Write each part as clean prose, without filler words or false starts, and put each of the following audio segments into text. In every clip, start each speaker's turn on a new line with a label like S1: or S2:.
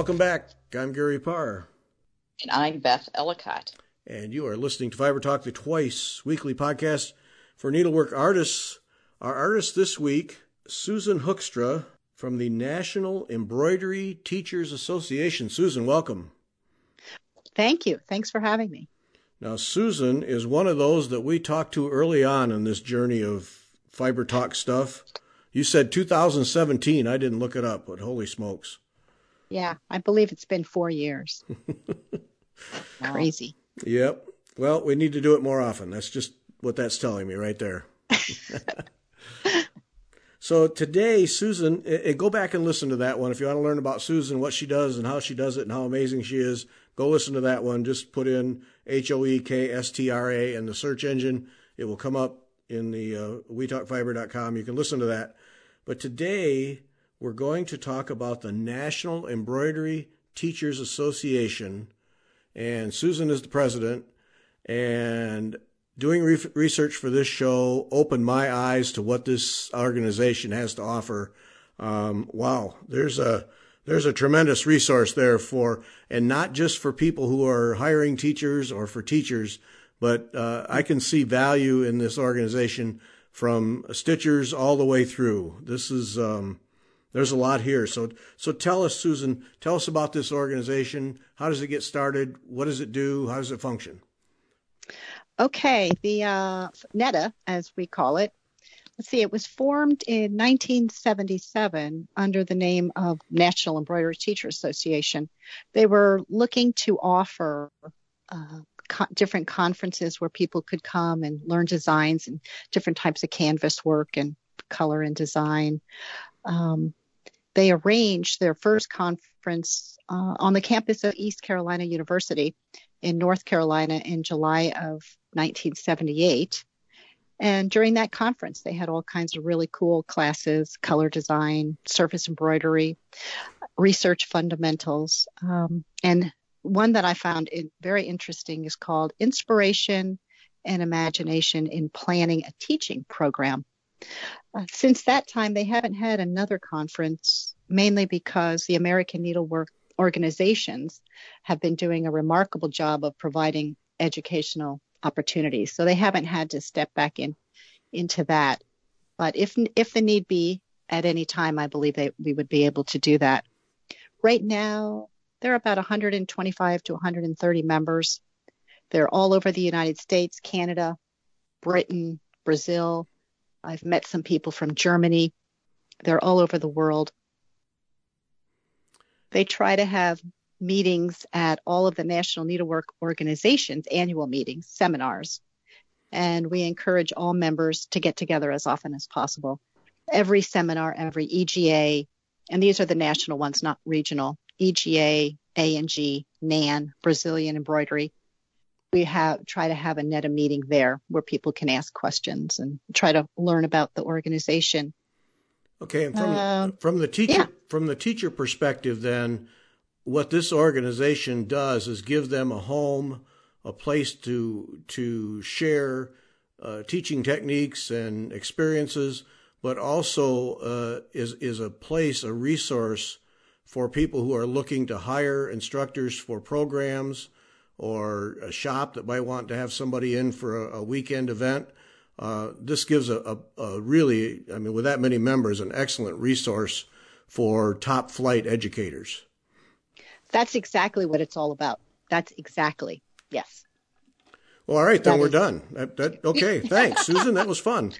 S1: Welcome back. I'm Gary Parr.
S2: And I'm Beth Ellicott.
S1: And you are listening to Fiber Talk, the twice weekly podcast for needlework artists. Our artist this week, Susan Hoekstra from the National Embroidery Teachers Association. Susan, welcome.
S3: Thank you. Thanks for having me.
S1: Now, Susan is one of those that we talked to early on in this journey of Fiber Talk stuff. You said 2017. I didn't look it up, but holy smokes.
S3: Yeah, I believe it's been 4 years. Crazy.
S1: Yep. Well, we need to do it more often. That's just what that's telling me right there. So today, Susan, go back and listen to that one. If you want to learn about Susan, what she does and how she does it and how amazing she is, go listen to that one. Just put in HOEKSTRA in the search engine. It will come up in the WeTalkFiber.com. You can listen to that. But today, we're going to talk about the National Embroidery Teachers Association. And Susan is the president, and doing research for this show opened my eyes to what this organization has to offer. Wow, there's a tremendous resource there and not just for people who are hiring teachers or for teachers, but I can see value in this organization from stitchers all the way through. This is there's a lot here. So tell us, Susan, tell us about this organization. How does it get started? What does it do? How does it function?
S3: Okay, the NETA, as we call it, let's see, it was formed in 1977 under the name of National Embroidery Teachers Association. They were looking to offer different conferences where people could come and learn designs and different types of canvas work and color and design. They arranged their first conference on the campus of East Carolina University in North Carolina in July of 1978. And during that conference, they had all kinds of really cool classes, color design, surface embroidery, research fundamentals. And one that I found very interesting is called Inspiration and Imagination in Planning a Teaching Program. Since that time, they haven't had another conference, mainly because the American Needlework organizations have been doing a remarkable job of providing educational opportunities. So they haven't had to step back into that. But if the need be at any time, I believe we would be able to do that. Right now, there are about 125 to 130 members. They're all over the United States, Canada, Britain, Brazil. I've met some people from Germany. They're all over the world. They try to have meetings at all of the National Needlework Organization's annual meetings, seminars, and we encourage all members to get together as often as possible. Every seminar, every EGA, and these are the national ones, not regional, EGA, A&G, NAN, Brazilian Embroidery. We try to have a NETA meeting there where people can ask questions and try to learn about the organization.
S1: Okay, and from the teacher perspective, then, what this organization does is give them a home, a place to share teaching techniques and experiences, but also is a place, a resource for people who are looking to hire instructors for programs, or a shop that might want to have somebody in for a weekend event. This gives a really, with that many members, an excellent resource for top flight educators.
S3: That's exactly what it's all about. That's exactly, yes.
S1: Well, all right, then we're done. Okay, thanks, Susan. That was fun.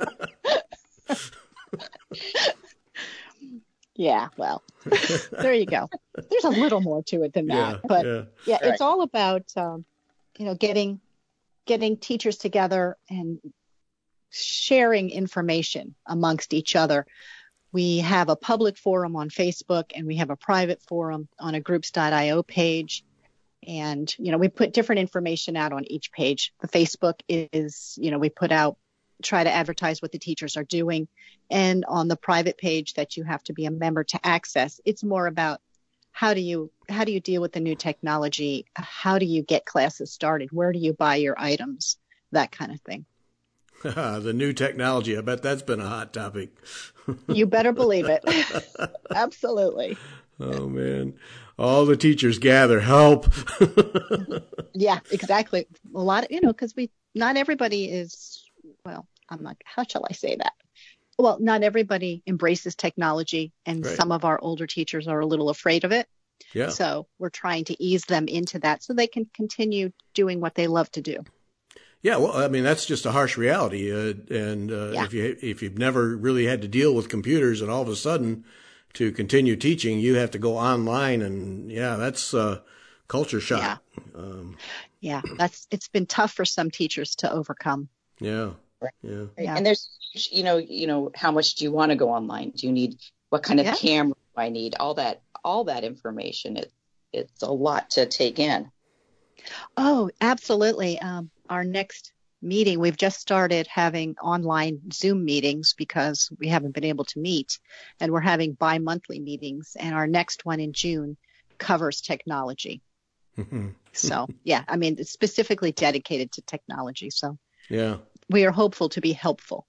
S3: Yeah, well, there you go. There's a little more to it than that, but it's all about getting teachers together and sharing information amongst each other. We have a public forum on Facebook, and we have a private forum on a groups.io page. And, we put different information out on each page. The Facebook is, we put out, try to advertise what the teachers are doing. And on the private page that you have to be a member to access, it's more about how do you deal with the new technology? How do you get classes started? Where do you buy your items? That kind of thing.
S1: The new technology. I bet that's been a hot topic.
S3: You better believe it. Absolutely.
S1: Oh, man. All the teachers gather, help.
S3: Yeah, exactly. A lot of, because not everybody is, well, I'm not, how shall I say that? Well, not everybody embraces technology, and
S1: Right.
S3: some of our older teachers are a little afraid of it.
S1: Yeah.
S3: So we're trying to ease them into that so they can continue doing what they love to do.
S1: Yeah, well, I mean that's just a harsh reality, and
S3: Yeah.
S1: if you've never really had to deal with computers, and all of a sudden to continue teaching, you have to go online, and yeah, that's culture shock.
S3: Yeah. It's been tough for some teachers to overcome.
S1: Yeah,
S2: Right.
S1: yeah,
S2: Right.
S3: Yeah.
S2: And there's, how much do you want to go online? Do you need, what kind of
S3: Yeah.
S2: camera do I need? All that information. It's a lot to take in.
S3: Oh, absolutely. Our next meeting, we've just started having online Zoom meetings because we haven't been able to meet, and we're having bi-monthly meetings, and our next one in June covers technology. So, yeah, I mean, it's specifically dedicated to technology. So
S1: yeah.
S3: we are hopeful to be helpful.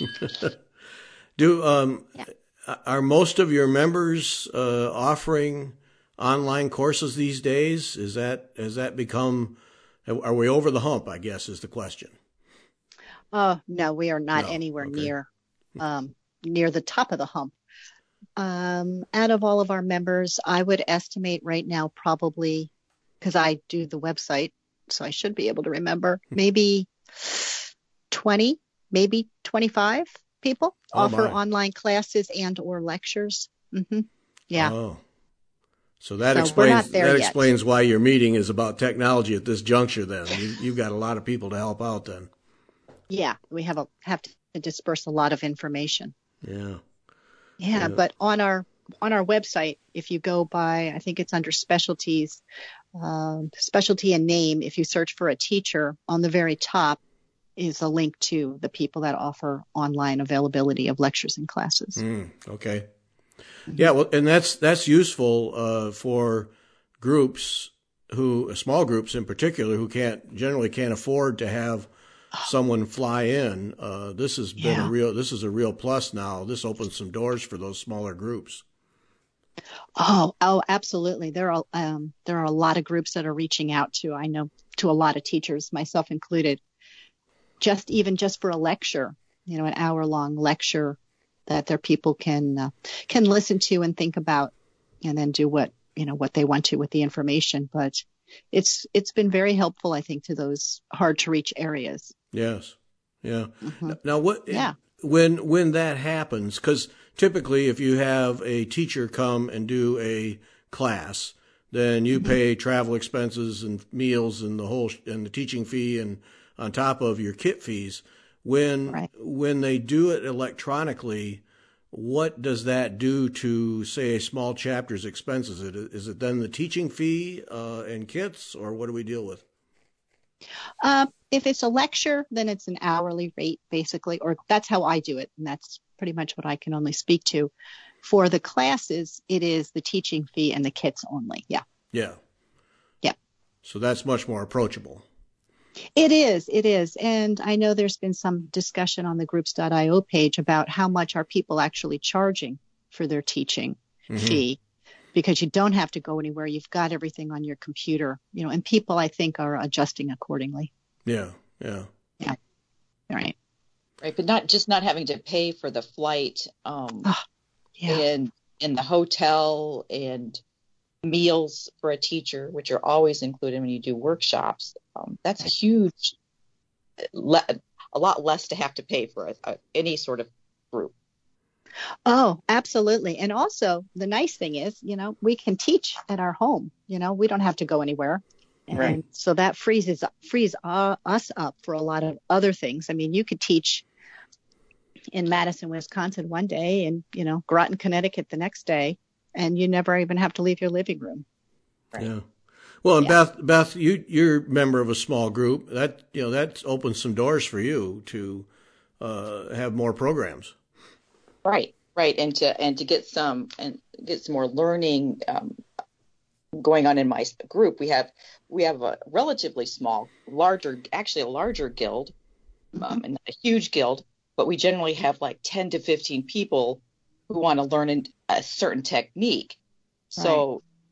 S1: Are most of your members offering online courses these days? Has that become? Are we over the hump? I guess is the question.
S3: No, we are not
S1: No.
S3: anywhere
S1: Okay.
S3: near the top of the hump. Out of all of our members, I would estimate right now probably, because I do the website, so I should be able to remember, maybe 20, maybe 25 people offer
S1: my.
S3: online classes and or lectures. Yeah.
S1: Oh. So that
S3: So we're not
S1: explains
S3: there yet.
S1: why your meeting is about technology at this juncture. Then you've got a lot of people to help out. Then.
S3: Yeah, we have to disperse a lot of information.
S1: Yeah.
S3: Yeah, but on our website, if you go by, I think it's under specialties, specialty and name. If you search for a teacher, on the very top is a link to the people that offer online availability of lectures and classes.
S1: Okay. Yeah, well, and that's useful for groups small groups in particular, who generally can't afford to have someone fly in. This has been this is a real plus now. This opens some doors for those smaller groups.
S3: Oh, absolutely. There are a lot of groups that are reaching out to, I know, to a lot of teachers, myself included, just for a lecture, an hour-long lecture that their people can listen to and think about, and then do what they want to with the information. But it's been very helpful, I think, to those hard to reach areas.
S1: Yes. Yeah.
S3: Mm-hmm.
S1: Now, when that happens, because typically if you have a teacher come and do a class, then you pay travel expenses and meals and the teaching fee, and on top of your kit fees. When they do it electronically, what does that do to, say, a small chapter's expenses? Is it then the teaching fee and kits, or what do we deal with?
S3: If it's a lecture, then it's an hourly rate, basically, or that's how I do it, and that's pretty much what I can only speak to. For the classes, it is the teaching fee and the kits only. Yeah.
S1: Yeah.
S3: Yeah.
S1: So that's much more approachable.
S3: It is. And I know there's been some discussion on the groups.io page about how much are people actually charging for their teaching fee, because you don't have to go anywhere. You've got everything on your computer, and people, I think, are adjusting accordingly.
S1: Yeah.
S3: Yeah. Right.
S2: Right. But not having to pay for the flight, and in the hotel and meals for a teacher, which are always included when you do workshops. That's a huge, a lot less to have to pay for any sort of group.
S3: Oh, absolutely. And also the nice thing is, we can teach at our home, we don't have to go anywhere.
S2: Right.
S3: And so that frees us up for a lot of other things. I mean, you could teach in Madison, Wisconsin one day and, Groton, Connecticut the next day, and you never even have to leave your living room.
S2: Right.
S1: Yeah. Well, and Beth, you're a member of a small group. That opens some doors for you to have more programs.
S2: Right. And to get some more learning going on in my group. We have a relatively small, a larger guild, and a huge guild, but we generally have like 10 to 15 people who want to learn a certain technique. So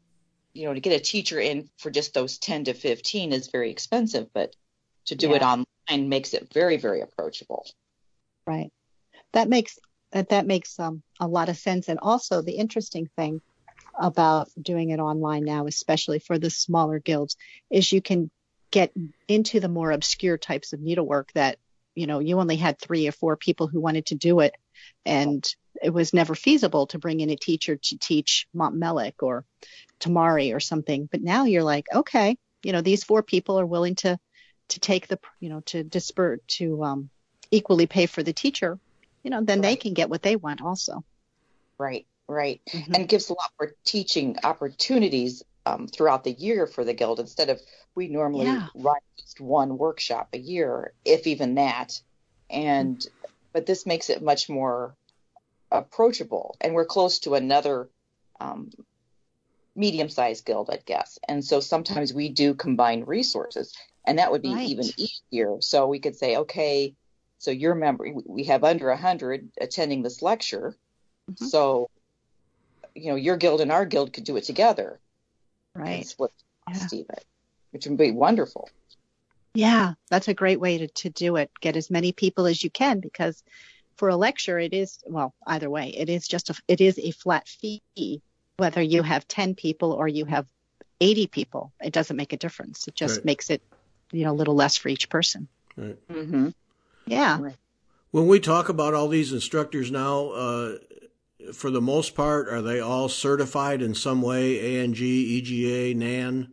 S2: to get a teacher in for just those 10 to 15 is very expensive, but to do it online makes it very, very approachable.
S3: Right. That makes a lot of sense. And also the interesting thing about doing it online now, especially for the smaller guilds, is you can get into the more obscure types of needlework that, you only had 3 or 4 people who wanted to do it. And it was never feasible to bring in a teacher to teach Montmelic or Tamari or something. But now you're like, okay, these 4 people are willing to take the, to disperse, to equally pay for the teacher, then they can get what they want also.
S2: Right. Mm-hmm. And gives a lot more teaching opportunities throughout the year for the guild, instead of we normally run just one workshop a year, if even that. But this makes it much more approachable, and we're close to another medium-sized guild, I guess. And so sometimes we do combine resources, and that would be even easier. So we could say, okay, so your member, we have under 100 attending this lecture. Mm-hmm. So, your guild and our guild could do it together.
S3: Right.
S2: Split Stephen, which would be wonderful.
S3: Yeah, that's a great way to do it. Get as many people as you can, because for a lecture, it is, either way, it is a flat fee, whether you have 10 people or you have 80 people. It doesn't make a difference. It just makes it, a little less for each person.
S1: Right.
S2: Mm-hmm.
S3: Yeah.
S2: Right.
S1: When we talk about all these instructors now, for the most part, are they all certified in some way, ANG, EGA, NAN?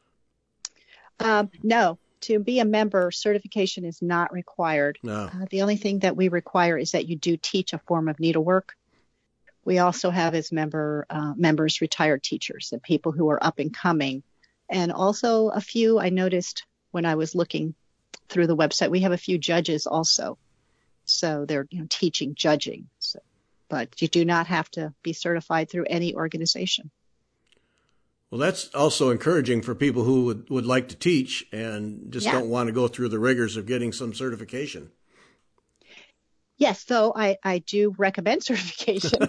S3: No. To be a member, certification is not required.
S1: No.
S3: The only thing that we require is that you do teach a form of needlework. We also have as members retired teachers and people who are up and coming. And also a few, I noticed when I was looking through the website, we have a few judges also. So they're teaching, judging. But you do not have to be certified through any organization.
S1: Well, that's also encouraging for people who would like to teach and just don't want to go through the rigors of getting some certification.
S3: Yes, so I do recommend certification.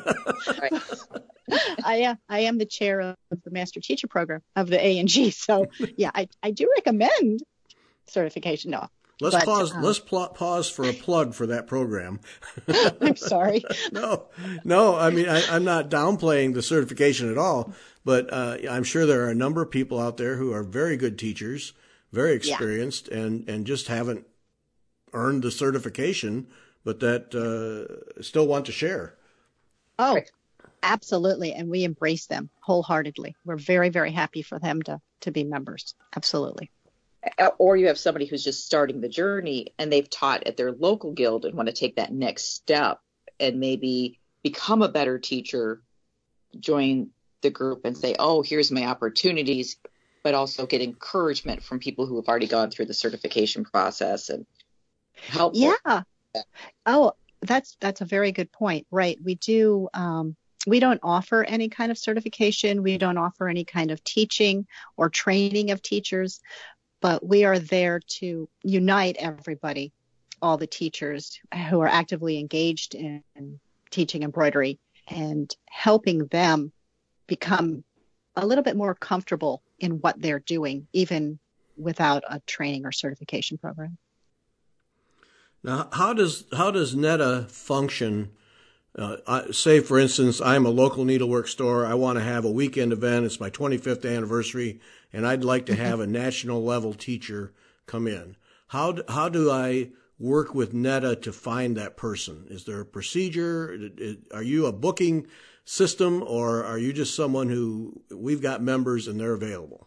S3: I am the chair of the Master Teacher Program of the ANG. So, I do recommend certification. No.
S1: Let's pause for a plug for that program.
S3: I'm sorry.
S1: No. I mean, I'm not downplaying the certification at all, but I'm sure there are a number of people out there who are very good teachers, very experienced, and just haven't earned the certification, but that still want to share.
S3: Oh, absolutely. And we embrace them wholeheartedly. We're very, very happy for them to be members. Absolutely.
S2: Or you have somebody who's just starting the journey and they've taught at their local guild and want to take that next step and maybe become a better teacher, join the group and say, oh, here's my opportunities, but also get encouragement from people who have already gone through the certification process and help.
S3: Yeah. Oh, that's a very good point. Right. We do. We don't offer any kind of certification. We don't offer any kind of teaching or training of teachers. But we are there to unite everybody, all the teachers who are actively engaged in teaching embroidery, and helping them become a little bit more comfortable in what they're doing, even without a training or certification program.
S1: Now, how does NETA function? Say, for instance, I'm a local needlework store. I want to have a weekend event. It's my 25th anniversary, and I'd like to have a national level teacher come in. How do I work with NETA to find that person? Is there a procedure? Are you a booking system, or are you just someone who we've got members and they're available?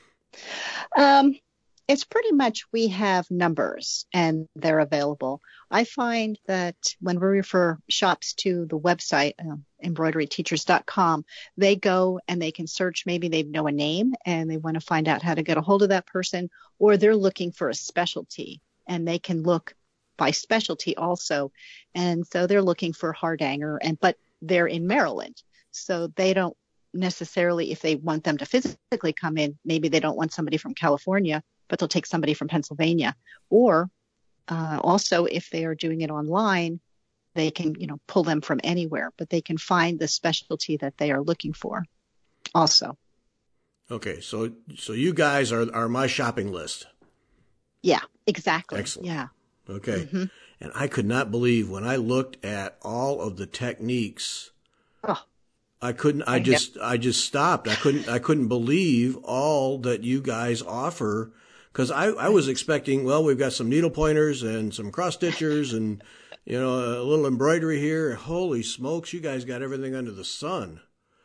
S3: It's pretty much we have numbers and they're available. I find that when we refer shops to the website, embroideryteachers.com, they go and they can search. Maybe they know a name and they want to find out how to get a hold of that person, or they're looking for a specialty and they can look by specialty also. And so they're looking for Hardanger, but they're in Maryland. So they don't necessarily, if they want them to physically come in, maybe they don't want somebody from California, but they'll take somebody from Pennsylvania. Or also, if they are doing it online, they can, pull them from anywhere, but they can find the specialty that they are looking for also.
S1: Okay, so you guys are my shopping list.
S3: Yeah, exactly.
S1: Excellent.
S3: Yeah.
S1: Okay.
S3: Mm-hmm.
S1: And I could not believe when I looked at all of the techniques,
S3: Oh,
S1: I just stopped. I couldn't believe all that you guys offer, because I was expecting, well, we've got some needle pointers and some cross stitchers and, a little embroidery here. Holy smokes, you guys got everything under the sun.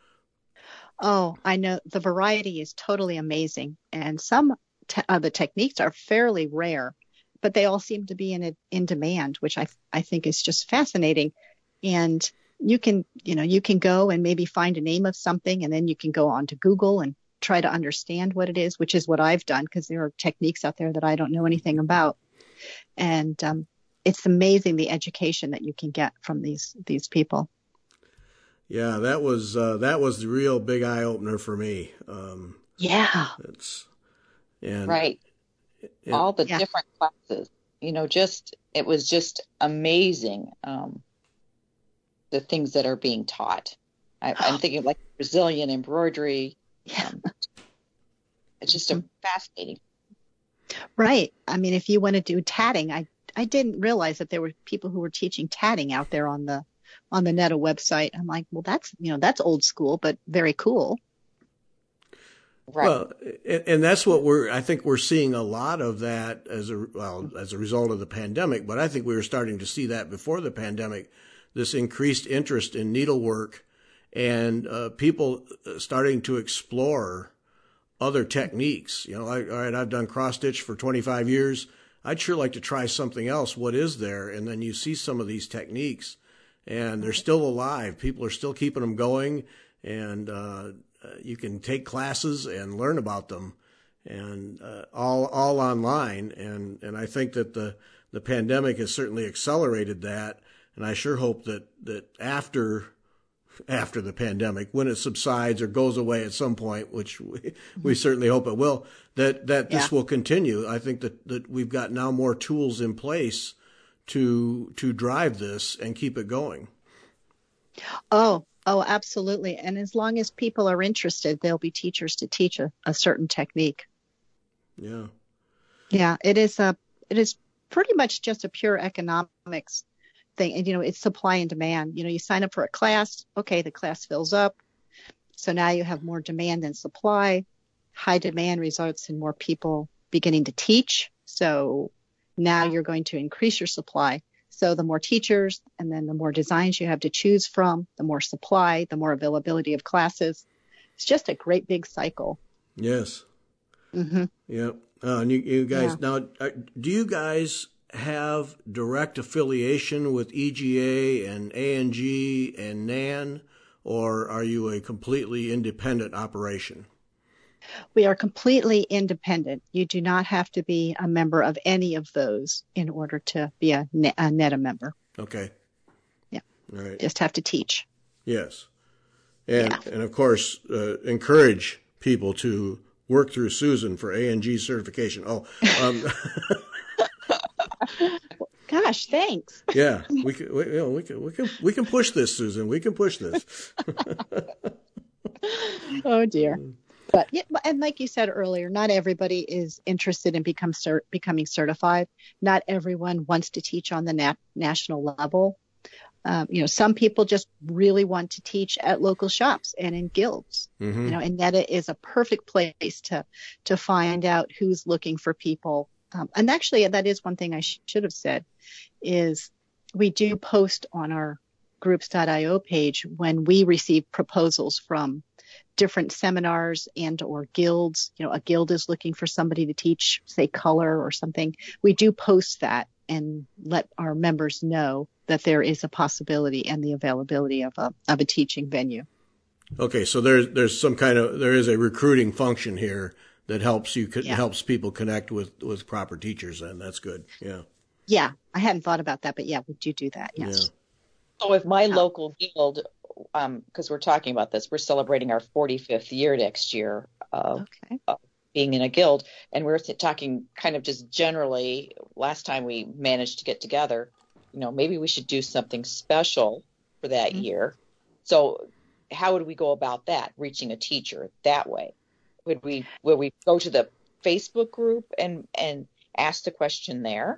S3: oh, I know the variety is totally amazing, and some of the techniques are fairly rare, but they all seem to be in demand, which I think is just fascinating. And you can go and maybe find a name of something, and then you can go on to Google and try to understand what it is, which is what I've done, because there are techniques out there that I don't know anything about. And it's amazing the education that you can get from these people.
S1: Yeah, that was the real big eye opener for me.
S3: Yeah.
S1: It's and
S2: Right.
S1: and
S2: All the
S3: Yeah.
S2: different classes, it was just amazing. The things that are being taught. I'm thinking like Brazilian embroidery.
S3: Yeah.
S2: It's just fascinating.
S3: Right. I mean, if you want to do tatting, I didn't realize that there were people who were teaching tatting out there on the Netta website. I'm like, well, that's old school, but very cool.
S2: Right.
S1: Well, and that's what I think we're seeing a lot of that as a result of the pandemic, but I think we were starting to see that before the pandemic, this increased interest in needlework and people starting to explore other techniques. All right, I've done cross stitch for 25 years. I'd sure like to try something else. What is there? And then you see some of these techniques and they're still alive. People are still keeping them going, and you can take classes and learn about them, and all online. And I think that the pandemic has certainly accelerated that. And I sure hope that after the pandemic, when it subsides or goes away at some point, which we certainly hope it will, that this will continue. I think that we've got now more tools in place to drive this and keep it going.
S3: Oh, absolutely. And as long as people are interested, there'll be teachers to teach a certain technique.
S1: Yeah.
S3: Yeah, it is pretty much just a pure economics thing. And, it's supply and demand. You sign up for a class. Okay, the class fills up. So now you have more demand than supply. High demand results in more people beginning to teach. So now you're going to increase your supply. So the more teachers and then the more designs you have to choose from, the more supply, the more availability of classes. It's just a great big cycle.
S1: Yes.
S3: Mm-hmm.
S1: Yep. And you guys, now, do you guys have direct affiliation with EGA and ANG and NAN, or are you a completely independent operation?
S3: We are completely independent. You do not have to be a member of any of those in order to be a NETA member.
S1: Okay.
S3: Yeah.
S1: All right.
S3: Just have to teach.
S1: Yes. And of course, encourage people to work through Susan for ANG certification.
S3: Gosh, thanks.
S1: Yeah, we can push this, Susan. We can push this.
S3: Oh dear. But and like you said earlier, not everybody is interested in becoming certified. Not everyone wants to teach on the national level. Some people just really want to teach at local shops and in guilds.
S1: Mm-hmm.
S3: And NETA is a perfect place to find out who's looking for people. And actually, that is one thing I should have said, is we do post on our groups.io page when we receive proposals from different seminars and or guilds. A guild is looking for somebody to teach, say, color or something. We do post that and let our members know that there is a possibility and the availability of a teaching venue.
S1: Okay, so there is a recruiting function here that helps helps people connect with proper teachers, and that's good. Yeah.
S3: Yeah, I hadn't thought about that, but yeah, we do that. Yes.
S2: Yeah. So if my local guild, because we're talking about this, we're celebrating our 45th year next year of being in a guild, and we're talking kind of just generally. Last time we managed to get together, maybe we should do something special for that year. So how would we go about that, reaching a teacher that way? Would we go to the Facebook group and ask the question there?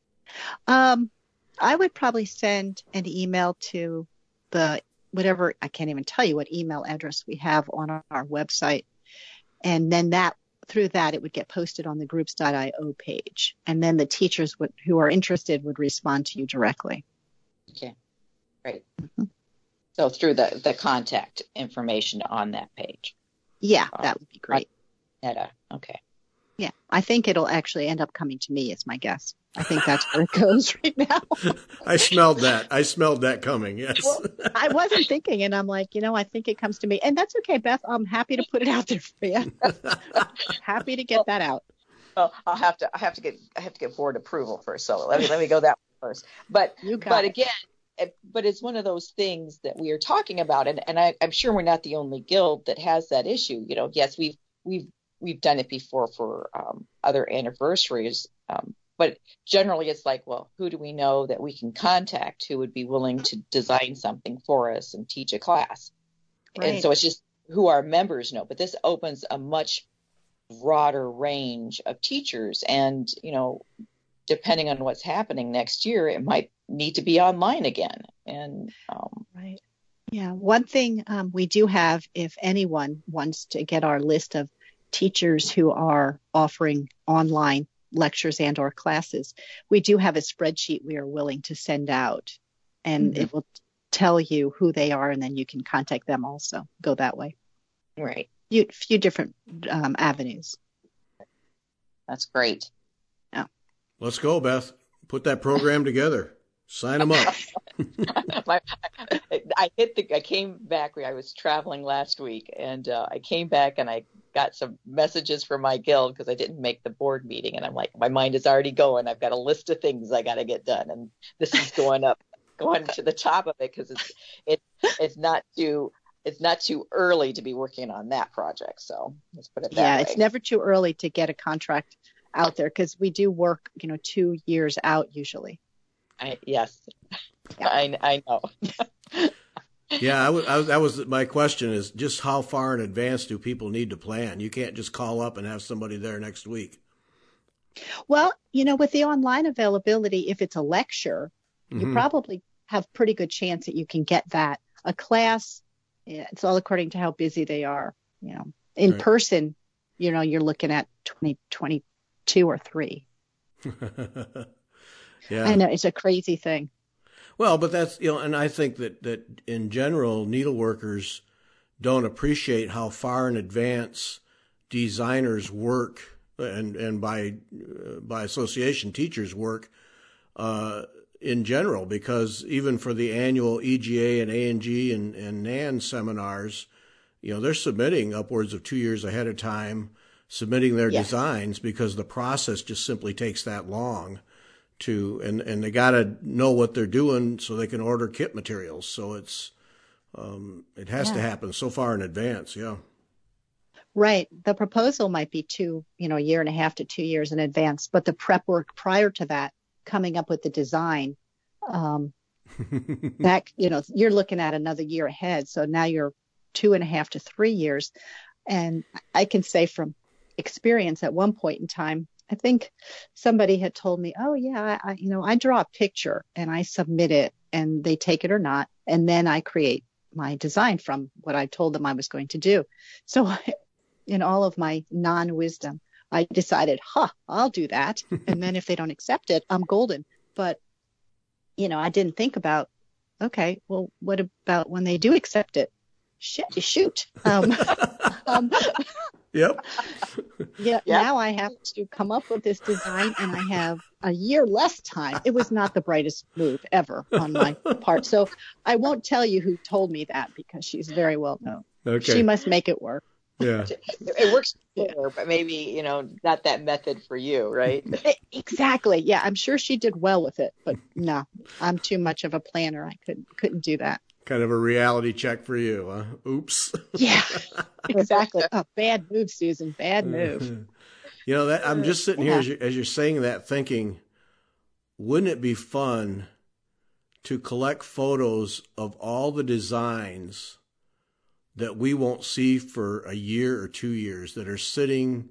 S3: I would probably send an email to whatever, I can't even tell you what email address we have on our website. And then through that, it would get posted on the groups.io page. And then the teachers who are interested would respond to you directly.
S2: Okay, great. Mm-hmm. So through the contact information on that page.
S3: Yeah, that would be great.
S2: Netta, okay.
S3: Yeah, I think it'll actually end up coming to me, is my guess. I think that's where it goes right now.
S1: I smelled that coming, yes.
S3: Well, I wasn't thinking, and I'm like, I think it comes to me. And that's okay, Beth. I'm happy to put it out there for you. Happy to get that out.
S2: Well, I have to get board approval first. So let me go that way first. But again, it's one of those things that we are talking about, and I'm sure we're not the only guild that has that issue. Yes, we've done it before for other anniversaries, but generally it's like, well, who do we know that we can contact who would be willing to design something for us and teach a class? Right. And so it's just who our members know. But this opens a much broader range of teachers, and depending on what's happening next year, it might need to be online again. And
S3: right. Yeah. One thing we do have, if anyone wants to get our list of teachers who are offering online lectures and or classes, we do have a spreadsheet we are willing to send out, and it will tell you who they are, and then you can contact them also. Go that way.
S2: Right.
S3: Few different avenues.
S2: That's great.
S3: Yeah.
S1: Let's go, Beth. Put that program together. Sign them up.
S2: I came back. I was traveling last week, and I came back and I got some messages from my guild because I didn't make the board meeting, and I'm like, my mind is already going. I've got a list of things I got to get done, and this is going to the top of it because it's not too early to be working on that project. So let's put it that way.
S3: Yeah, it's never too early to get a contract out there because we do work, 2 years out usually.
S2: Yes, yeah. I know.
S1: Yeah, that was my question, is just how far in advance do people need to plan? You can't just call up and have somebody there next week.
S3: Well, with the online availability, if it's a lecture, you probably have pretty good chance that you can get that. A class, it's all according to how busy they are. In person, you're looking at 2022 or 3.
S1: Yeah.
S3: I know, it's a crazy thing.
S1: Well, but that's, and I think that in general, needleworkers don't appreciate how far in advance designers work, and by association, teachers work in general, because even for the annual EGA and ANG and NAN seminars, they're submitting upwards of 2 years ahead of time, submitting their designs, because the process just simply takes that long. And they got to know what they're doing so they can order kit materials. So it has to happen so far in advance. Yeah.
S3: Right. The proposal might be a year and a half to 2 years in advance, but the prep work prior to that, coming up with the design, that, you're looking at another year ahead. So now you're 2.5 to 3 years. And I can say from experience, at one point in time, I think somebody had told me, oh yeah, I draw a picture and I submit it and they take it or not. And then I create my design from what I told them I was going to do. So in all of my non-wisdom, I decided, I'll do that. And then if they don't accept it, I'm golden. But, I didn't think about, okay, well, what about when they do accept it? Shoot.
S1: Yep.
S3: Yeah. Now I have to come up with this design, and I have a year less time. It was not the brightest move ever on my part. So I won't tell you who told me that, because she's very well known.
S1: Okay.
S3: She must make it work.
S1: Yeah.
S2: It works for her, but maybe, not that method for you, right?
S3: Exactly. Yeah. I'm sure she did well with it, but no, I'm too much of a planner. I couldn't do that.
S1: Kind of a reality check for you, huh? Oops.
S3: Yeah, exactly. Oh, bad move, Susan. Bad move.
S1: I'm just sitting here as you're saying that, thinking, wouldn't it be fun to collect photos of all the designs that we won't see for a year or 2 years that are sitting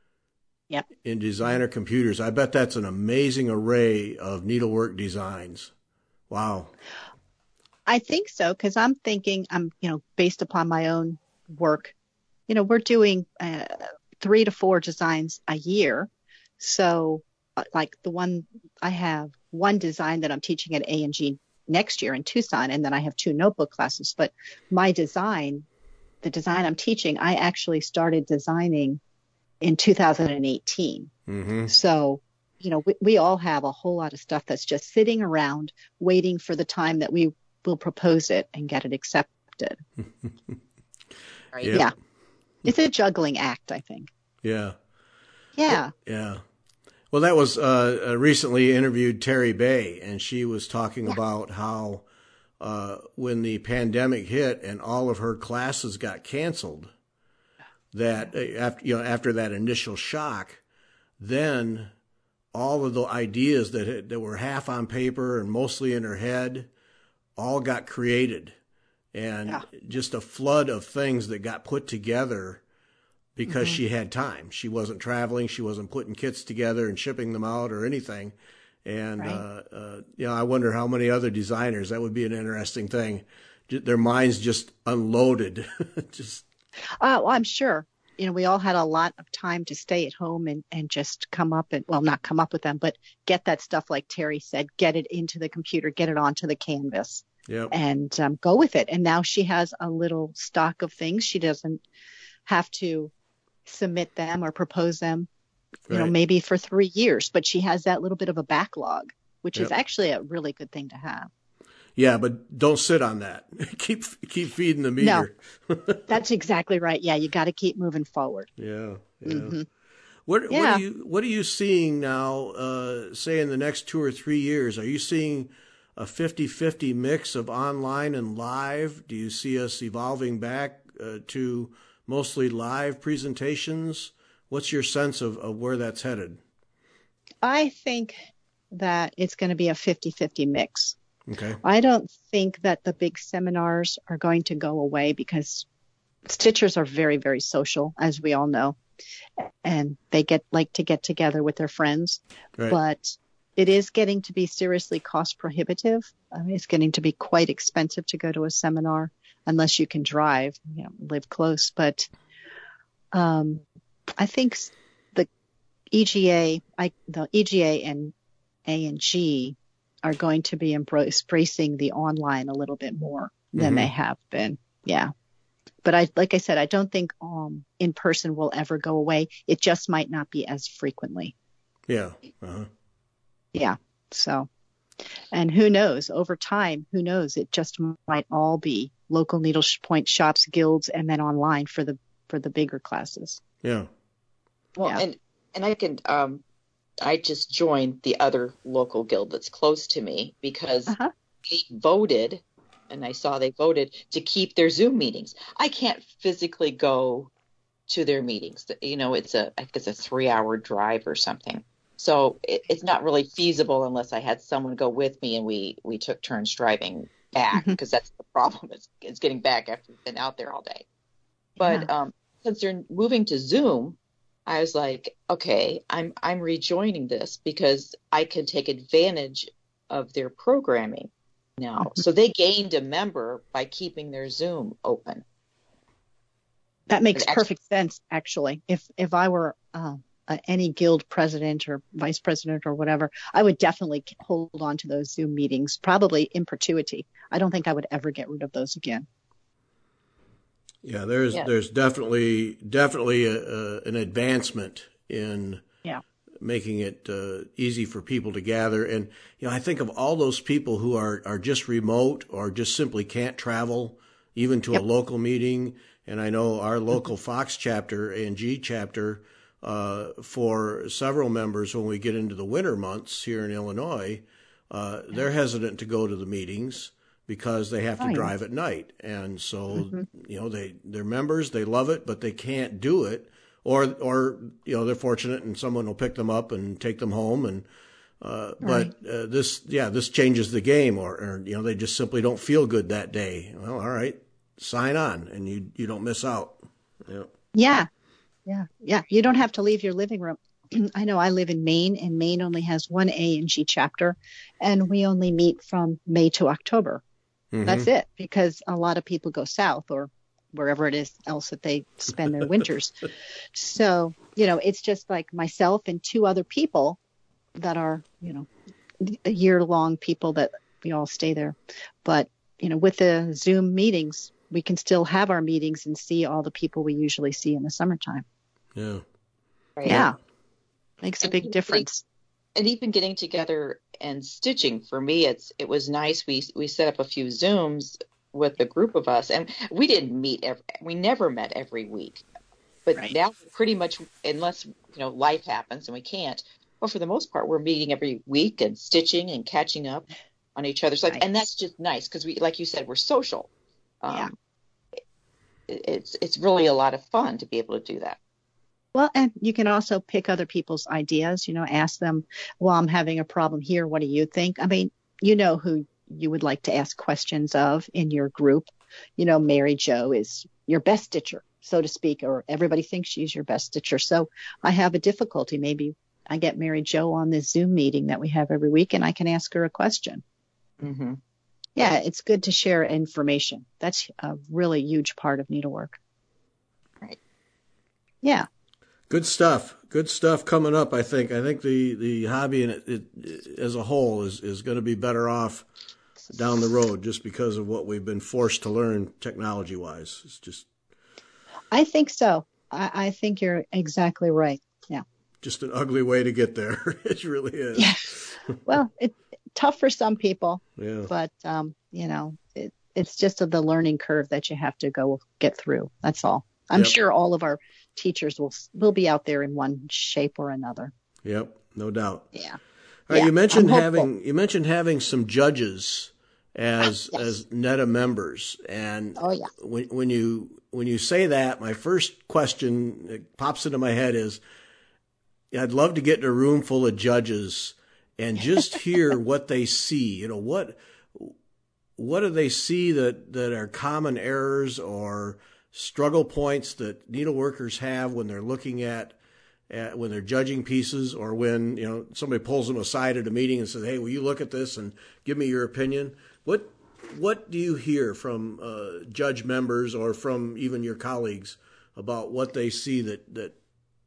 S1: in designer computers. I bet that's an amazing array of needlework designs. Wow.
S3: I think so, because I'm thinking, based upon my own work, we're doing 3 to 4 designs a year. So like I have one design that I'm teaching at A&G next year in Tucson, and then I have 2 notebook classes. But the design I'm teaching, I actually started designing in 2018.
S1: Mm-hmm.
S3: So, we all have a whole lot of stuff that's just sitting around waiting for the time that we will propose it and get it accepted.
S2: Right.
S3: Yeah. It's a juggling act, I think.
S1: Yeah.
S3: Yeah.
S1: Yeah. Well, that was recently interviewed Terry Bay, and she was talking about how when the pandemic hit and all of her classes got canceled, that after that initial shock, then all of the ideas that were half on paper and mostly in her head all got created, and just a flood of things that got put together because she had time. She wasn't traveling. She wasn't putting kits together and shipping them out or anything. And, I wonder how many other designers, that would be an interesting thing. Their minds just unloaded.
S3: Well, I'm sure, we all had a lot of time to stay at home and just not come up with them, but get that stuff, like Terry said, get it into the computer, get it onto the canvas, and go with it. And now she has a little stock of things. She doesn't have to submit them or propose them, maybe for 3 years, but she has that little bit of a backlog, which is actually a really good thing to have.
S1: Yeah, but don't sit on that. keep feeding the meter.
S3: No, that's exactly right. Yeah, you got to keep moving forward.
S1: Yeah.
S3: Mm-hmm.
S1: What are you seeing now, say in the next 2 or 3 years? Are you seeing a 50-50 mix of online and live? Do you see us evolving back to mostly live presentations? What's your sense of where that's headed?
S3: I think that it's going to be a 50-50 mix.
S1: Okay.
S3: I don't think that the big seminars are going to go away, because stitchers are very, very social, as we all know, and they like to get together with their friends.
S1: Right.
S3: But it is getting to be seriously cost prohibitive. It's getting to be quite expensive to go to a seminar unless you can drive, live close. But I think the EGA and A&G are going to be embracing the online a little bit more than they have been. Yeah. But like I said, I don't think in person will ever go away. It just might not be as frequently.
S1: Yeah. Uh-huh.
S3: Yeah. So, and who knows, over time, it just might all be local needlepoint shops, guilds, and then online for the bigger classes.
S1: Yeah.
S2: Well,
S3: yeah.
S2: and I can, I just joined the other local guild that's close to me because they voted, and I saw they voted to keep their Zoom meetings. I can't physically go to their meetings. I think it's a 3-hour drive or something. So it's not really feasible unless I had someone go with me and we took turns driving back, because that's the problem. It's getting back after we've been out there all day. But since they're moving to Zoom, I was like, okay, I'm rejoining this because I can take advantage of their programming now. So they gained a member by keeping their Zoom open.
S3: That makes perfect sense, actually. If I were any guild president or vice president or whatever, I would definitely hold on to those Zoom meetings, probably in perpetuity. I don't think I would ever get rid of those again.
S1: Yeah, there's definitely an advancement in making it easy for people to gather. And I think of all those people who are just remote or just simply can't travel even to a local meeting. And I know our local Fox chapter, A&G chapter, for several members, when we get into the winter months here in Illinois, they're hesitant to go to the meetings because they have to drive at night. And so, they're members, they love it, but they can't do it. Or they're fortunate and someone will pick them up and take them home. And, but this changes the game, or they just simply don't feel good that day. Well, all right, sign on and you don't miss out.
S3: Yeah. You don't have to leave your living room. I know I live in Maine, and Maine only has one A and G chapter, and we only meet from May to October. Mm-hmm. That's it, because a lot of people go south or wherever it is else that they spend their winters. So, it's just like myself and two other people that are, year-long people that we all stay there. But, with the Zoom meetings, we can still have our meetings and see all the people we usually see in the summertime.
S1: Yeah.
S2: Right.
S3: Yeah. Makes a big difference.
S2: And even getting together and stitching, for me, it was nice. We set up a few Zooms with a group of us, and we didn't meet we never met every week. But right. Now pretty much, unless, life happens and we can't, well, for the most part, we're meeting every week and stitching and catching up on each other's life. Nice. And that's just nice because we, like you said, we're social. It's really a lot of fun to be able to do that.
S3: Well, and you can also pick other people's ideas, ask them, well, I'm having a problem here. What do you think? I mean, who you would like to ask questions of in your group. Mary Jo is your best stitcher, so to speak, or everybody thinks she's your best stitcher. So I have a difficulty. Maybe I get Mary Jo on this Zoom meeting that we have every week, and I can ask her a question.
S2: Mm-hmm.
S3: Yeah, it's good to share information. That's a really huge part of needlework.
S2: Right.
S3: Yeah.
S1: Good stuff. Good stuff coming up, I think. I think the hobby it as a whole is going to be better off down the road just because of what we've been forced to learn technology-wise. It's just...
S3: I think so. I think you're exactly right. Yeah.
S1: Just an ugly way to get there. It really is.
S3: Yeah. Well, it's tough for some people.
S1: Yeah.
S3: But, it's just the learning curve that you have to get through. That's all. I'm sure all of our teachers will be out there in one shape or another.
S1: Yep, no doubt.
S3: Yeah.
S1: All right, you mentioned having some judges as NETA members, and when you say that, my first question that pops into my head is, I'd love to get in a room full of judges and just hear what they see. What do they see that are common errors or struggle points that needleworkers have when they're looking at when they're judging pieces, or when somebody pulls them aside at a meeting and says, "Hey, will you look at this and give me your opinion?" What do you hear from judge members or from even your colleagues about what they see that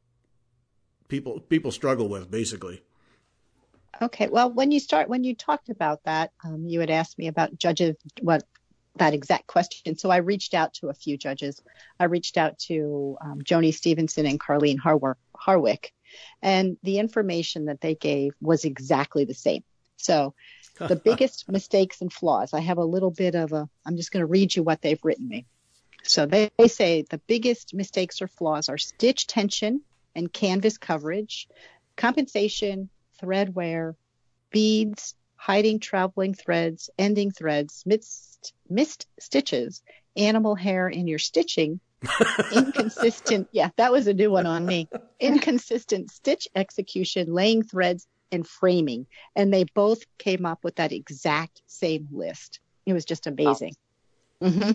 S1: people struggle with, basically?
S3: Okay, well, when you talked about that, you had asked me about judges, that exact question. So I reached out to a few judges. I reached out to Joni Stevenson and Carleen Harwick, and the information that they gave was exactly the same. So the biggest mistakes and flaws, I have a little bit of I'm just going to read you what they've written me. So they say the biggest mistakes or flaws are stitch tension and canvas coverage, compensation, thread wear, beads, hiding traveling threads, ending threads, missed stitches, animal hair in your stitching, inconsistent, that was a new one on me, inconsistent stitch execution, laying threads, and framing. And they both came up with that exact same list. It was just amazing. Wow. Mm-hmm.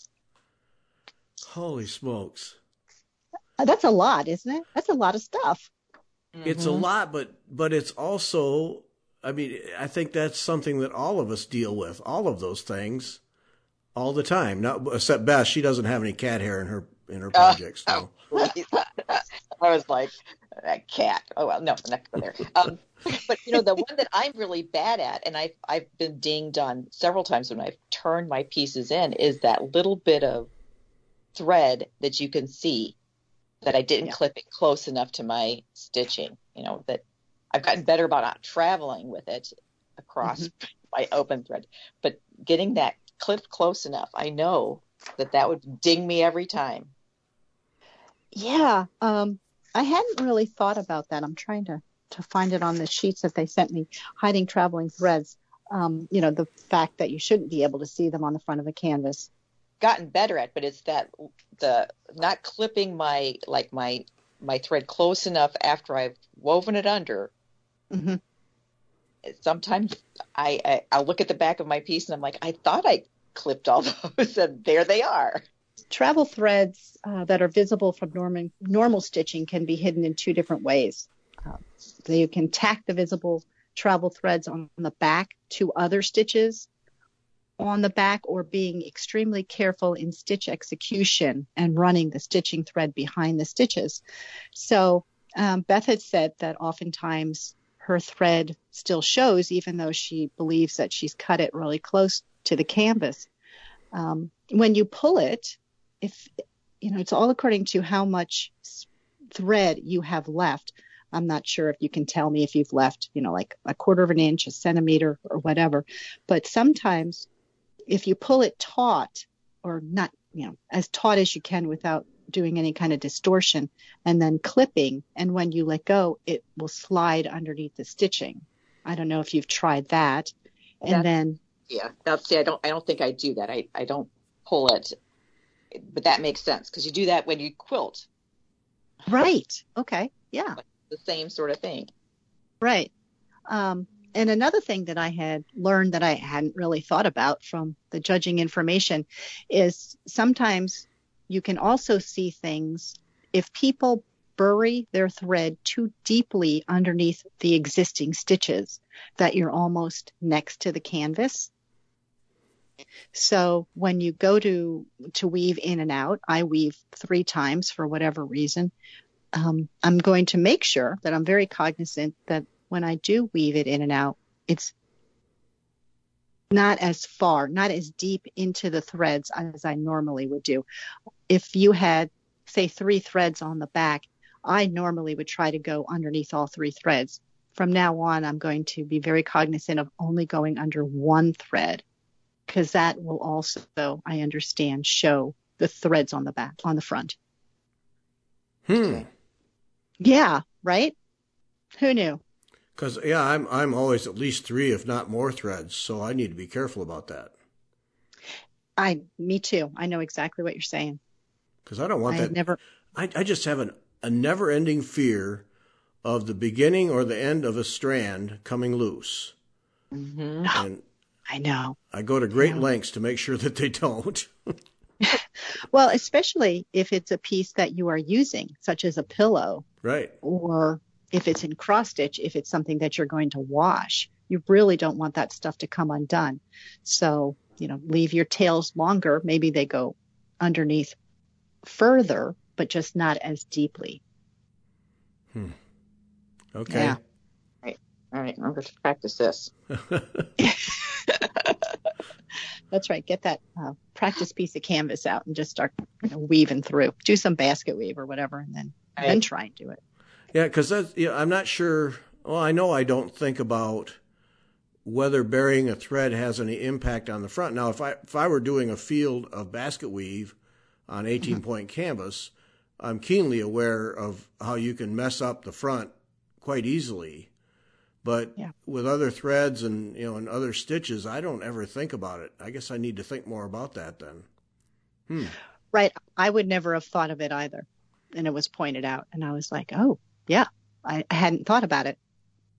S1: Holy smokes.
S3: That's a lot, isn't it? That's a lot of stuff.
S1: It's a lot, but it's also, I think that's something that all of us deal with, all of those things, all the time. Not except Beth, she doesn't have any cat hair in her projects. So.
S2: I was like, that cat. Oh well, no, I'm not going there. But the one that I'm really bad at, and I've been dinged on several times when I've turned my pieces in, is that little bit of thread that you can see that I didn't clip it close enough to my stitching. That I've gotten better about not traveling with it across my open thread, but getting that clipped close enough, I know that would ding me every time.
S3: Yeah, I hadn't really thought about that. I'm trying to find it on the sheets that they sent me, hiding traveling threads. The fact that you shouldn't be able to see them on the front of a canvas.
S2: Gotten better at, but it's that the not clipping my thread close enough after I've woven it under. Sometimes I'll look at the back of my piece and I'm like, I thought I clipped all those, and there they are.
S3: Travel threads that are visible from normal stitching can be hidden in two different ways. So you can tack the visible travel threads on the back to other stitches on the back, or being extremely careful in stitch execution and running the stitching thread behind the stitches. So Beth had said that oftentimes her thread still shows, even though she believes that she's cut it really close to the canvas. When you pull it, if it's all according to how much thread you have left. I'm not sure if you can tell me if you've left, like a quarter of an inch, a centimeter, or whatever. But sometimes if you pull it taut, or not, as taut as you can without doing any kind of distortion, and then clipping, and when you let go, it will slide underneath the stitching. I don't know if you've tried that.
S2: I don't think I do that. I don't pull it, but that makes sense because you do that when you quilt.
S3: Right. Okay. Yeah.
S2: The same sort of thing.
S3: Right. And another thing that I had learned that I hadn't really thought about from the judging information is sometimes you can also see things if people bury their thread too deeply underneath the existing stitches, that you're almost next to the canvas. So when you go to weave in and out, I weave 3 times for whatever reason. I'm going to make sure that I'm very cognizant that when I do weave it in and out, it's not as far, not as deep into the threads as I normally would do. If you had, say, 3 threads on the back, I normally would try to go underneath all 3 threads. From now on, I'm going to be very cognizant of only going under 1 thread, because that will also, I understand, show the threads on the back, on the front. Yeah, right? Who knew?
S1: Because, I'm always at least 3, if not more threads, so I need to be careful about that.
S3: Me too. I know exactly what you're saying.
S1: Because I don't want that. I just have a never-ending fear of the beginning or the end of a strand coming loose.
S3: Mm-hmm. And I know.
S1: I go to great lengths to make sure that they don't.
S3: Well, especially if it's a piece that you are using, such as a pillow.
S1: Right.
S3: Or if it's in cross stitch, if it's something that you're going to wash, you really don't want that stuff to come undone. So, leave your tails longer. Maybe they go underneath further, but just not as deeply.
S1: Okay.
S3: Yeah.
S2: All right. I'm going to practice this.
S3: That's right. Get that practice piece of canvas out and just start weaving through. Do some basket weave or whatever, and then try and do it.
S1: Yeah, because I'm not sure. Well, I know I don't think about whether burying a thread has any impact on the front. Now, if I were doing a field of basket weave on 18-point canvas, I'm keenly aware of how you can mess up the front quite easily. But with other threads and and other stitches, I don't ever think about it. I guess I need to think more about that then.
S3: Right. I would never have thought of it either. And it was pointed out. And I was like, oh, yeah, I hadn't thought about it.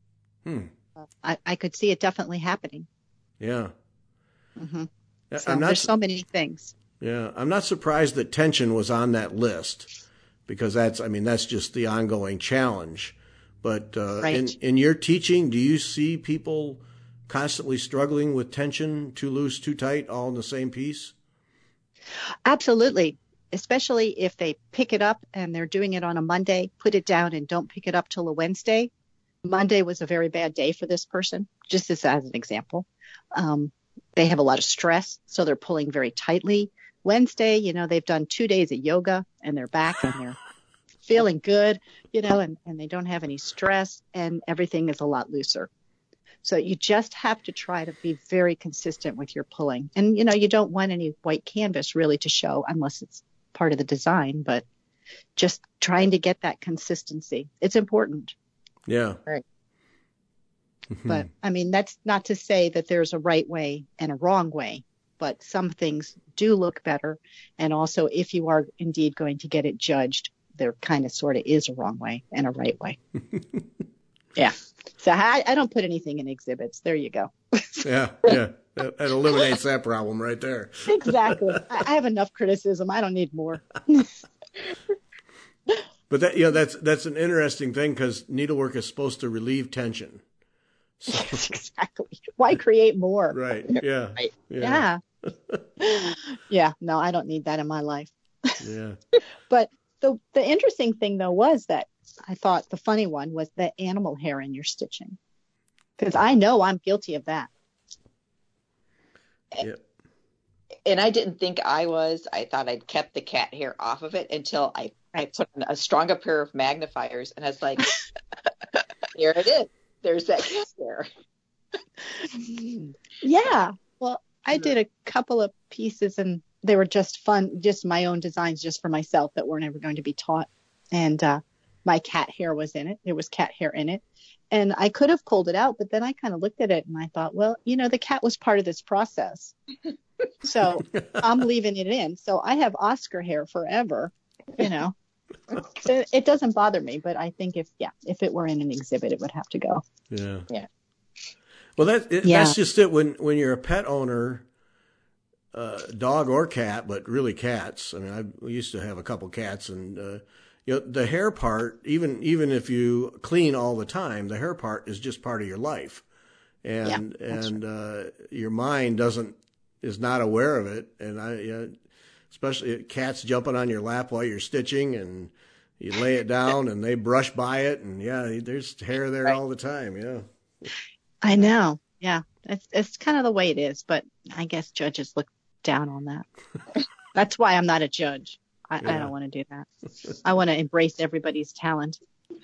S3: I could see it definitely happening.
S1: Yeah.
S3: Mm-hmm. So there's so many things.
S1: Yeah. I'm not surprised that tension was on that list, because that's just the ongoing challenge. But in your teaching, do you see people constantly struggling with tension, too loose, too tight, all in the same piece?
S3: Absolutely, especially if they pick it up and they're doing it on a Monday, put it down and don't pick it up till a Wednesday. Monday was a very bad day for this person, just as an example. They have a lot of stress, so they're pulling very tightly. Wednesday, they've done 2 days of yoga and they're back and they're feeling good, and they don't have any stress, and everything is a lot looser. So you just have to try to be very consistent with your pulling. And, you don't want any white canvas really to show unless it's part of the design, but just trying to get that consistency. It's important.
S1: Yeah.
S3: Right. But, that's not to say that there's a right way and a wrong way, but some things do look better. And also, if you are indeed going to get it judged, there kind of sort of is a wrong way and a right way. Yeah. So I don't put anything in exhibits. There you go.
S1: Yeah. That eliminates that problem right there.
S3: Exactly. I have enough criticism. I don't need more.
S1: But that's an interesting thing because needlework is supposed to relieve tension. So,
S3: exactly. Why create more?
S1: Right. Yeah.
S3: Right. Yeah. Yeah. No, I don't need that in my life.
S1: Yeah.
S3: But the interesting thing though was that I thought the funny one was the animal hair in your stitching, because I know I'm guilty of that.
S1: Yep.
S2: And I didn't think I was. I thought I'd kept the cat hair off of it until I put on a stronger pair of magnifiers, and I was like, here it is. There's that cat hair.
S3: Yeah. Well, I did a couple of pieces, and they were just fun, just my own designs, just for myself, that weren't ever going to be taught. And my cat hair was in it. There was cat hair in it. And I could have pulled it out, but then I kind of looked at it and I thought, well, the cat was part of this process. So I'm leaving it in. So I have Oscar hair forever, So it doesn't bother me, but I think if it were in an exhibit, it would have to go.
S1: Yeah.
S2: Yeah.
S1: Well, that's just it. When you're a pet owner, dog or cat, but really cats. I mean, I used to have a couple cats, and the hair part, even if you clean all the time, the hair part is just part of your life, and your mind is not aware of it, and especially cats jumping on your lap while you're stitching, and you lay it down and they brush by it, and there's hair there all the time. Yeah,
S3: I know. Yeah, it's kind of the way it is, but I guess judges look down on that. That's why I'm not a judge. I don't want to do that. I want to embrace everybody's talent.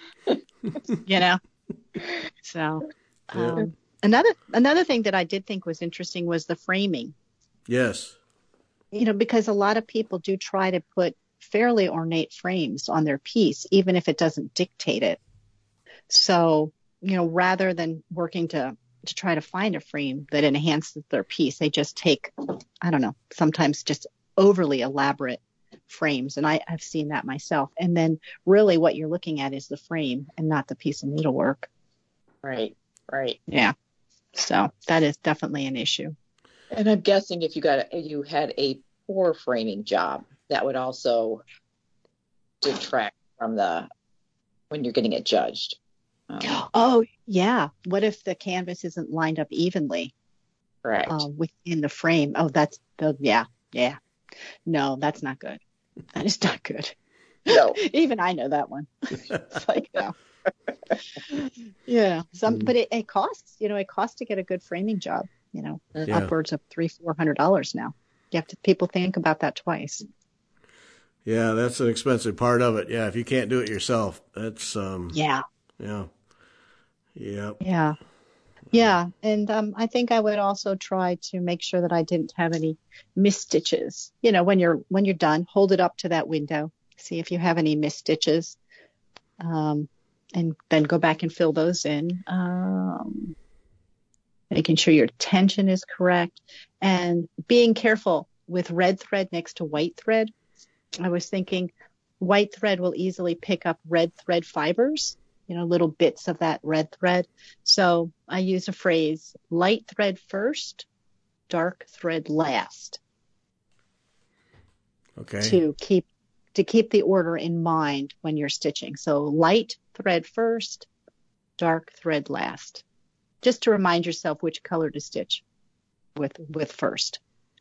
S3: So another thing that I did think was interesting was the framing.
S1: Yes.
S3: Because a lot of people do try to put fairly ornate frames on their piece, even if it doesn't dictate it. So, rather than working to try to find a frame that enhances their piece, they just take, I don't know, sometimes just overly elaborate frames. And I've seen that myself. And then really what you're looking at is the frame and not the piece of needlework.
S2: Right.
S3: Yeah. So that is definitely an issue.
S2: And I'm guessing if you had a poor framing job, that would also detract from when you're getting it judged.
S3: Oh yeah. What if the canvas isn't lined up evenly?
S2: Right.
S3: Within the frame. Oh, yeah. No, that's not good. That is not good.
S2: No.
S3: Even I know that one. It's like, no. But it costs, it costs to get a good framing job, upwards of $300-400 now. People think about that twice.
S1: Yeah, that's an expensive part of it. Yeah, if you can't do it yourself, that's Yeah. And
S3: I think I would also try to make sure that I didn't have any misstitches. When you're done, hold it up to that window, see if you have any misstitches, and then go back and fill those in. Making sure your tension is correct, and being careful with red thread next to white thread. I was thinking white thread will easily pick up red thread fibers, little bits of that red thread. So I use a phrase, light thread first, dark thread last.
S1: Okay.
S3: To keep the order in mind when you're stitching. So light thread first, dark thread last. Just to remind yourself which color to stitch with first.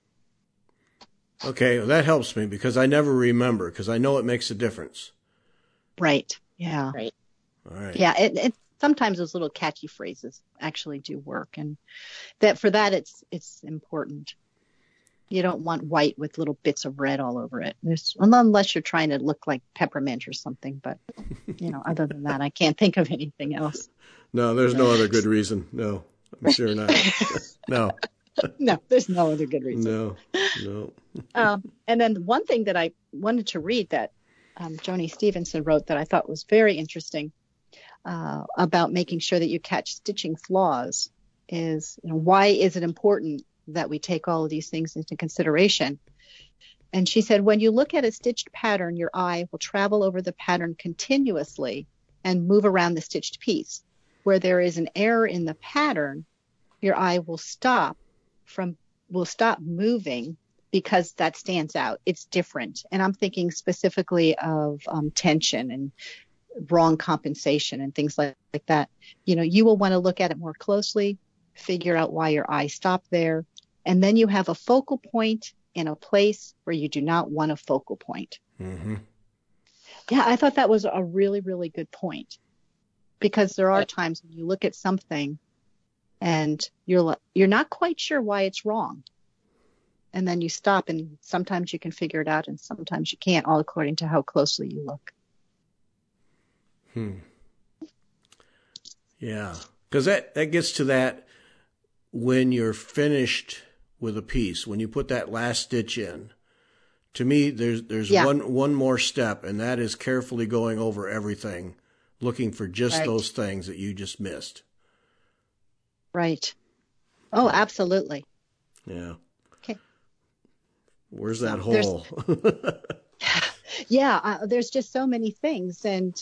S1: Okay, well, that helps me because I never remember, because I know it makes a difference.
S3: Right. Yeah.
S2: Right.
S1: All right.
S3: Yeah. It sometimes those little catchy phrases actually do work, and it's important. You don't want white with little bits of red all over it, unless you're trying to look like peppermint or something. But other than that, I can't think of anything else.
S1: No, there's no other good reason. No, I'm sure not. No.
S3: No, there's no other good reason.
S1: No.
S3: And then one thing that I wanted to read that Joni Stevenson wrote that I thought was very interesting about making sure that you catch stitching flaws is, why is it important that we take all of these things into consideration? And she said, when you look at a stitched pattern, your eye will travel over the pattern continuously and move around the stitched piece. Where there is an error in the pattern, your eye will stop will stop moving because that stands out. It's different. And I'm thinking specifically of tension and wrong compensation and things like that. You will want to look at it more closely, figure out why your eye stopped there. And then you have a focal point in a place where you do not want a focal point.
S1: Mm-hmm.
S3: Yeah, I thought that was a really, really good point, because there are times when you look at something and you're not quite sure why it's wrong. And then you stop, and sometimes you can figure it out and sometimes you can't, all according to how closely you look.
S1: Yeah, because that gets to that when you're finished with a piece, when you put that last stitch in. To me, there's one more step, and that is carefully going over everything, looking for just those things that you just missed.
S3: Right. Oh, absolutely.
S1: Yeah.
S3: Okay.
S1: Where's that hole?
S3: There's just so many things. And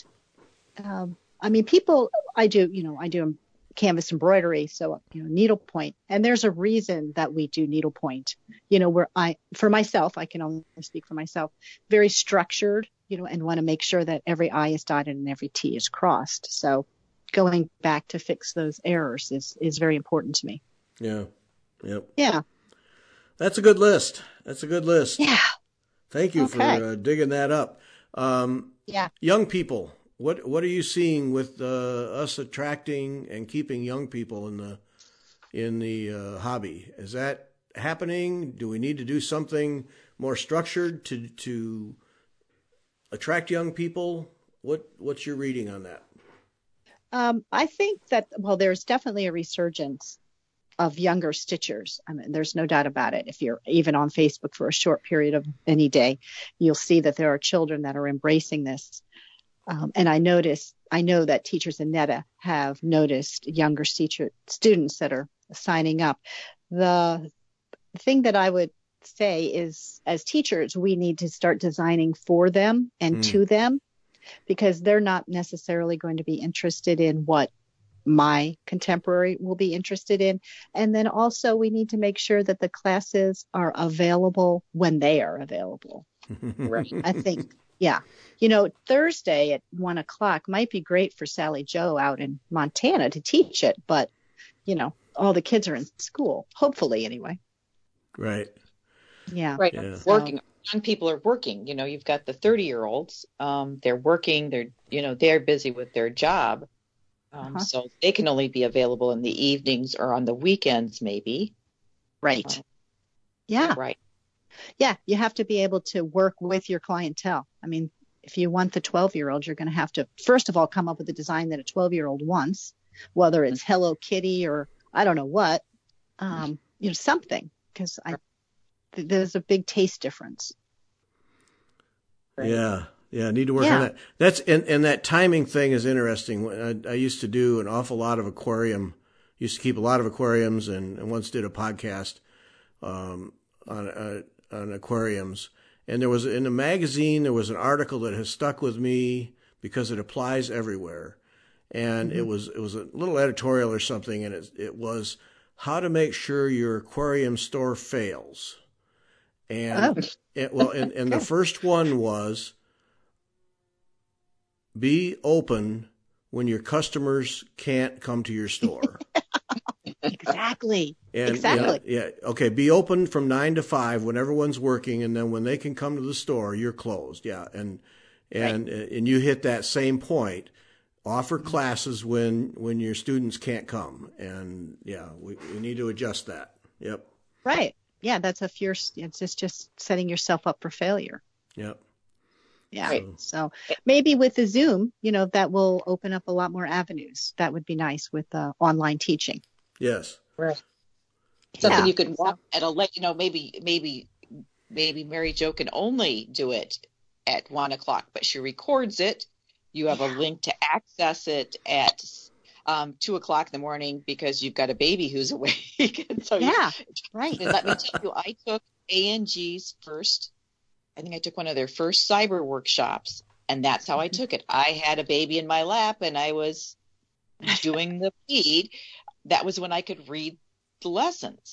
S3: people, I do canvas embroidery, so needlepoint, and there's a reason that we do needlepoint. For myself, I can only speak for myself, very structured, and want to make sure that every I is dotted and every T is crossed. So going back to fix those errors is very important to me.
S1: Yeah. Yep.
S3: Yeah.
S1: That's a good list.
S3: Yeah.
S1: Thank you for digging that up.
S3: Yeah.
S1: Young people. What are you seeing with us attracting and keeping young people in the hobby? Is that happening? Do we need to do something more structured to attract young people? What's your reading on that?
S3: I think that there's definitely a resurgence of younger stitchers. I mean, there's no doubt about it. If you're even on Facebook for a short period of any day, you'll see that there are children that are embracing this. And I know that teachers in NETA have noticed younger students that are signing up. The thing that I would say is, as teachers, we need to start designing for them and to them, because they're not necessarily going to be interested in what my contemporary will be interested in. And then also we need to make sure that the classes are available when they are available. Right. I think. Yeah. Thursday at 1:00 might be great for Sally Joe out in Montana to teach it, but, all the kids are in school, hopefully anyway.
S1: Right.
S3: Yeah.
S2: Right.
S1: Yeah.
S2: Working. Young people are working. You've got the 30-year-olds. They're working. They're busy with their job. So they can only be available in the evenings or on the weekends, maybe.
S3: Right. Yeah.
S2: Right.
S3: Yeah, you have to be able to work with your clientele. I mean, if you want the 12-year-old, you're going to have to, first of all, come up with a design that a 12-year-old wants, whether it's Hello Kitty or I don't know what, something, because there's a big taste difference.
S1: Right. Yeah. I need to work on that. That's and that timing thing is interesting. I used to do an awful lot of aquarium. Used to keep a lot of aquariums, and once did a podcast on aquariums. And there was in a magazine, there was an article that has stuck with me because it applies everywhere. And it was a little editorial or something, and it was how to make sure your aquarium store fails. And and the first one was be open when your customers can't come to your store.
S3: Exactly.
S1: And,
S3: exactly.
S1: Yeah. Okay. Be open from 9 to 5 when everyone's working, and then when they can come to the store, you're closed. Yeah. And you hit that same point. Offer classes when your students can't come, and we need to adjust that. Yep.
S3: Right. Yeah. That's it's just setting yourself up for failure.
S1: Yep.
S3: Yeah. Right. So maybe with the Zoom, that will open up a lot more avenues. That would be nice with online teaching.
S1: Yes.
S2: Right. Something you could walk at a late, maybe Mary Jo can only do it at 1:00, but she records it. You have a link to access it at 2:00 in the morning because you've got a baby who's awake. And so
S3: right.
S2: And let me tell you, I took A&G's first. I think I took one of their first cyber workshops, and that's how I took it. I had a baby in my lap, and I was doing the feed. That was when I could read the lessons.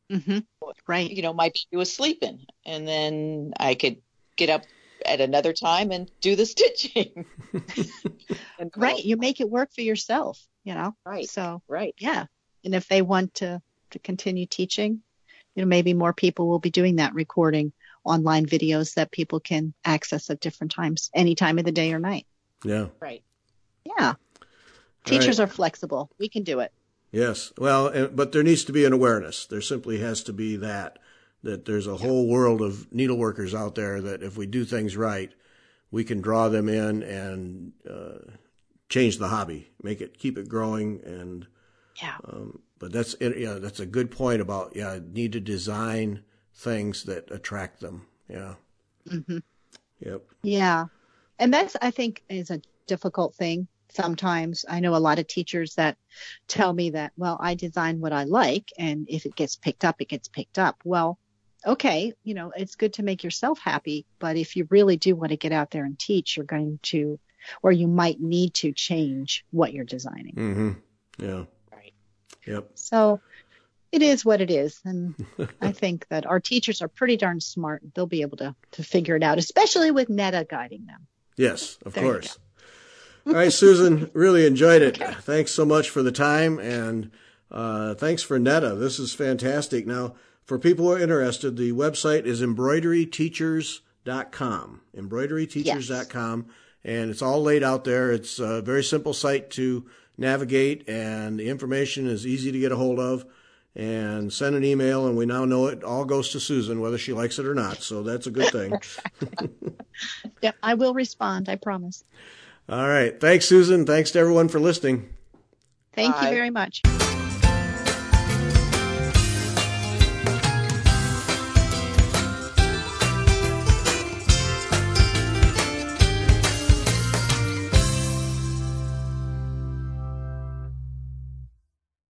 S3: Mm-hmm. Right.
S2: You know, my baby was sleeping, and then I could get up at another time and do the stitching.
S3: Right. You make it work for yourself, you know?
S2: Right.
S3: So,
S2: right.
S3: Yeah. And if they want to continue teaching, you know, maybe more people will be doing that, recording online videos that people can access at different times, any time of the day or night.
S1: Yeah.
S2: Right.
S3: Yeah. Teachers are flexible. We can do it.
S1: Yes. Well, but there needs to be an awareness. There simply has to be that there's a whole world of needleworkers out there that if we do things right, we can draw them in and change the hobby, keep it growing. And but that's a good point about need to design things that attract them. Yeah.
S3: Mm-hmm.
S1: Yep.
S3: Yeah. And that's, I think, is a difficult thing. Sometimes I know a lot of teachers that tell me that, well, I design what I like, and if it gets picked up, it gets picked up. Well, okay, you know, it's good to make yourself happy, but if you really do want to get out there and teach, you're going to, or you might need to change what you're designing.
S1: Mm-hmm. Yeah.
S2: Right.
S1: Yep.
S3: So it is what it is. And I think that our teachers are pretty darn smart. They'll be able to figure it out, especially with Netta guiding them.
S1: Yes, of course. All right, Susan, really enjoyed it. Okay. Thanks so much for the time, and thanks for Netta. This is fantastic. Now, for people who are interested, the website is embroideryteachers.com, embroideryteachers.com, and it's all laid out there. It's a very simple site to navigate, and the information is easy to get a hold of. And send an email, and we now know it all goes to Susan, whether she likes it or not. So that's a good thing.
S3: Yeah, I will respond. I promise.
S1: All right. Thanks, Susan. Thanks to everyone for listening.
S3: Thank you very much.